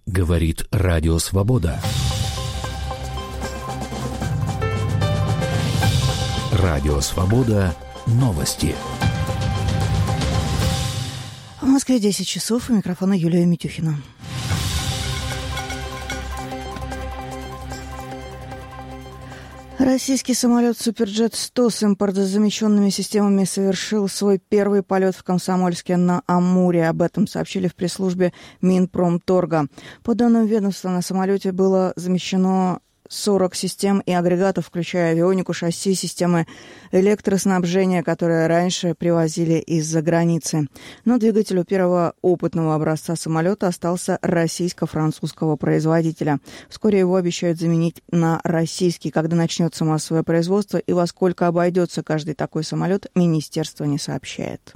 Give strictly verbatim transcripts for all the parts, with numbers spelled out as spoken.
Говорит Радио Свобода. Радио Свобода. Новости. В Москве десять часов. У микрофона Юлия Митюхина. Российский самолет «Суперджет сто» с импортозамещенными системами совершил свой первый полет в Комсомольске-на-Амуре. Об этом сообщили в пресс-службе Минпромторга. По данным ведомства, на самолете было замещено сорок систем и агрегатов, включая авионику, шасси, системы электроснабжения, которые раньше привозили из-за границы. Но двигатель у первого опытного образца самолета остался российско-французского производителя. Вскоре его обещают заменить на российский. Когда начнется массовое производство и во сколько обойдется каждый такой самолет, министерство не сообщает.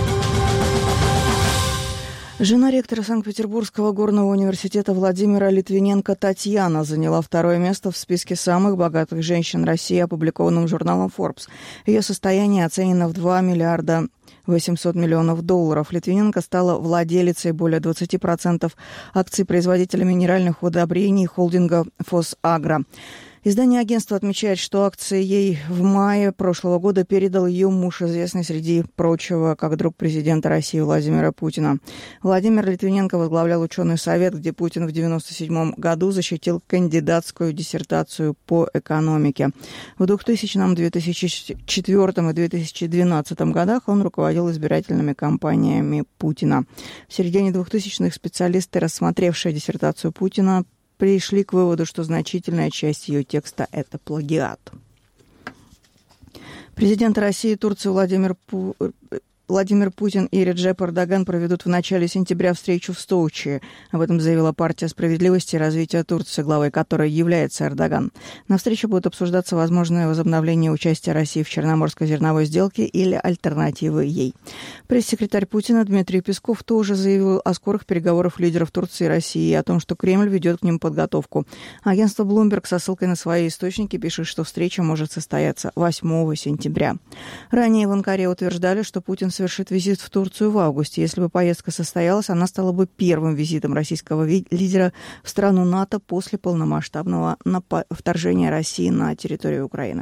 Жена ректора Санкт-Петербургского горного университета Владимира Литвиненко Татьяна заняла второе место в списке самых богатых женщин России, опубликованном журналом Forbes. Ее состояние оценено в два миллиарда восемьсот миллионов долларов. Литвиненко стала владелицей более двадцати процентов акций производителя минеральных удобрений холдинга «Фосагро». Издание агентства отмечает, что акции ей в мае прошлого года передал ее муж, известный среди прочего как друг президента России Владимира Путина. Владимир Литвиненко возглавлял ученый совет, где Путин в девяносто седьмом году защитил кандидатскую диссертацию по экономике. В двухтысячном, две тысячи четвёртом и две тысячи двенадцатом годах он руководил избирательными кампаниями Путина. В середине двухтысячных специалисты, рассмотревшие диссертацию Путина, пришли к выводу, что значительная часть ее текста – это плагиат. Президенты России и Турции Владимир, Пу... Владимир Путин и Реджеп Эрдоган проведут в начале сентября встречу в Сочи. Об этом заявила партия справедливости и развития Турции, главой которой является Эрдоган. На встрече будет обсуждаться возможное возобновление участия России в Черноморской зерновой сделке или альтернативы ей. Пресс-секретарь Путина Дмитрий Песков тоже заявил о скорых переговорах лидеров Турции и России и о том, что Кремль ведет к ним подготовку. Агентство Bloomberg со ссылкой на свои источники пишет, что встреча может состояться восьмого сентября. Ранее в Анкаре утверждали, что Путин совершит визит в Турцию в августе. Если бы поездка состоялась, она стала бы первым визитом российского лидера в страну НАТО после полномасштабного вторжения России на территорию Украины.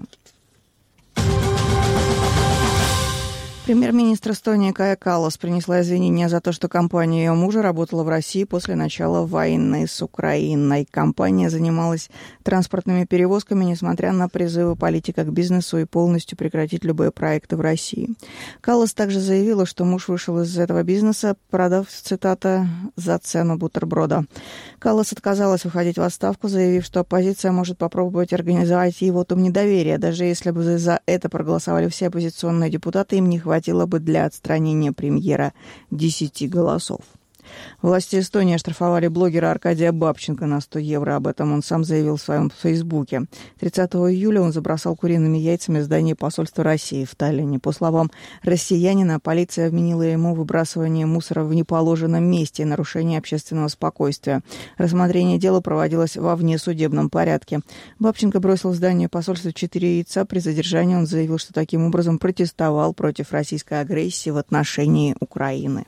Премьер-министр Эстонии Кая Каллас принесла извинения за то, что компания ее мужа работала в России после начала войны с Украиной. Компания занималась транспортными перевозками, несмотря на призывы политика к бизнесу и полностью прекратить любые проекты в России. Каллас также заявила, что муж вышел из этого бизнеса, продав, цитата, «за цену бутерброда». Каллас отказалась выходить в отставку, заявив, что оппозиция может попробовать организовать ей вотум недоверия. Даже если бы за это проголосовали все оппозиционные депутаты, им не хватит хватило бы для отстранения премьера десяти голосов. Власти Эстонии оштрафовали блогера Аркадия Бабченко на сто евро. Об этом он сам заявил в своем фейсбуке. тридцатого июля он забросал куриными яйцами здание посольства России в Таллине. По словам россиянина, полиция вменила ему выбрасывание мусора в неположенном месте и нарушение общественного спокойствия. Рассмотрение дела проводилось во внесудебном порядке. Бабченко бросил в здание посольства четыре яйца. При задержании он заявил, что таким образом протестовал против российской агрессии в отношении Украины.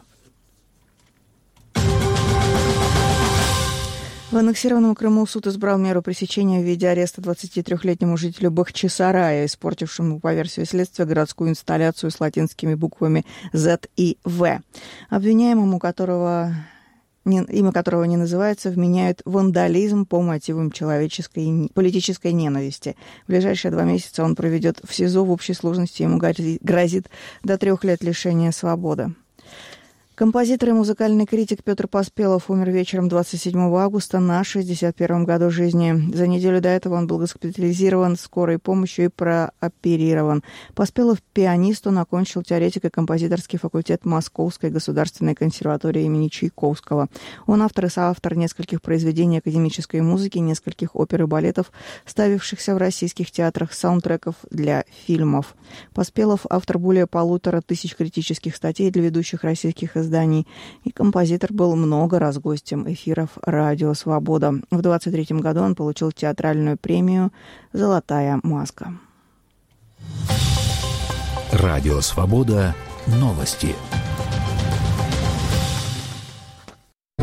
В аннексированном Крыму суд избрал меру пресечения в виде ареста двадцатитрёхлетнему жителю Бахчисарая, испортившему, по версии следствия, городскую инсталляцию с латинскими буквами «зет» и «вэ». Обвиняемому, которого, не, имя которого не называется, вменяют вандализм по мотивам человеческой политической ненависти. В ближайшие два месяца он проведет в СИЗО. В общей сложности ему грозит до трех лет лишения свободы. Композитор и музыкальный критик Петр Поспелов умер вечером двадцать седьмого августа на шестьдесят первом году жизни. За неделю до этого он был госпитализирован скорой помощью и прооперирован. Поспелов – пианист, он окончил теоретико-композиторский факультет Московской государственной консерватории имени Чайковского. Он автор и соавтор нескольких произведений академической музыки, нескольких опер и балетов, ставившихся в российских театрах, саундтреков для фильмов. Поспелов – автор более полутора тысяч критических статей для ведущих российских изданий. изданий, и композитор был много раз гостем эфиров «Радио Свобода». В двадцать третьем году он получил театральную премию «Золотая маска». Радио Свобода. Новости.